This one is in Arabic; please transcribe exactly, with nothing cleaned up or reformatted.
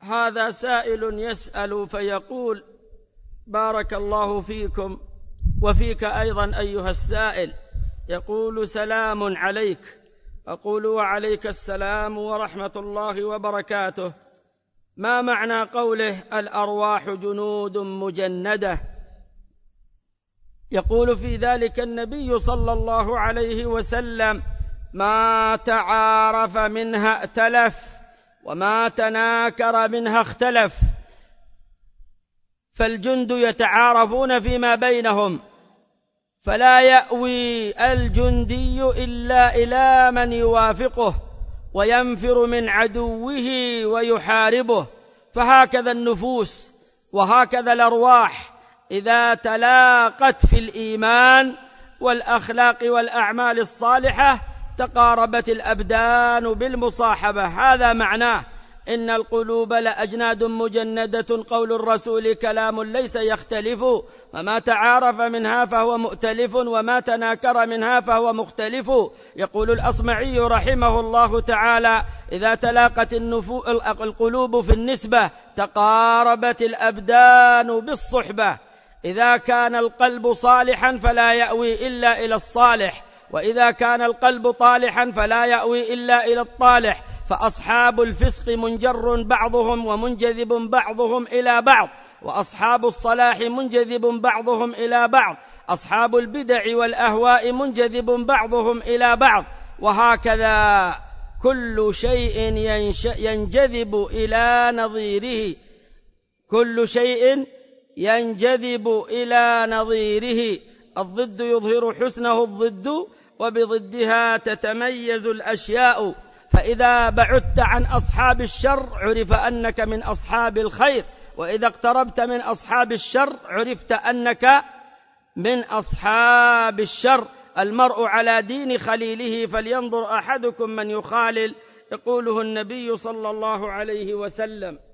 هذا سائل يسأل فيقول: بارك الله فيكم وفيك أيضا أيها السائل. يقول: سلام عليك. أقول: وعليك السلام ورحمة الله وبركاته. ما معنى قوله الأرواح جنود مجندة؟ يقول في ذلك النبي صلى الله عليه وسلم: ما تعارف منها ائتلف وما تناكر منها اختلف. فالجند يتعارفون فيما بينهم، فلا يأوي الجندي إلا إلى من يوافقه وينفر من عدوه ويحاربه. فهكذا النفوس وهكذا الأرواح إذا تلاقت في الإيمان والأخلاق والأعمال الصالحة تقاربت الأبدان بالمصاحبة. هذا معناه إن القلوب لأجناد مجندة. قول الرسول كلام ليس يختلف، وما تعارف منها فهو مؤتلف وما تناكر منها فهو مختلف. يقول الأصمعي رحمه الله تعالى: إذا تلاقت القلوب في النسبة تقاربت الأبدان بالصحبة. إذا كان القلب صالحا فلا يأوي إلا إلى الصالح، وإذا كان القلب طالحا فلا يأوي إلا إلى الطالح. فأصحاب الفسق منجر بعضهم ومنجذب بعضهم إلى بعض، وأصحاب الصلاح منجذب بعضهم إلى بعض، أصحاب البدع والأهواء منجذب بعضهم إلى بعض. وهكذا كل شيء ينجذب إلى نظيره، كل شيء ينجذب إلى نظيره. الضد يظهر حسنه الضد، وبضدها تتميز الأشياء. فإذا بعدت عن أصحاب الشر عرف أنك من أصحاب الخير، وإذا اقتربت من أصحاب الشر عرفت أنك من أصحاب الشر. المرء على دين خليله فلينظر أحدكم من يخالل، يقوله النبي صلى الله عليه وسلم.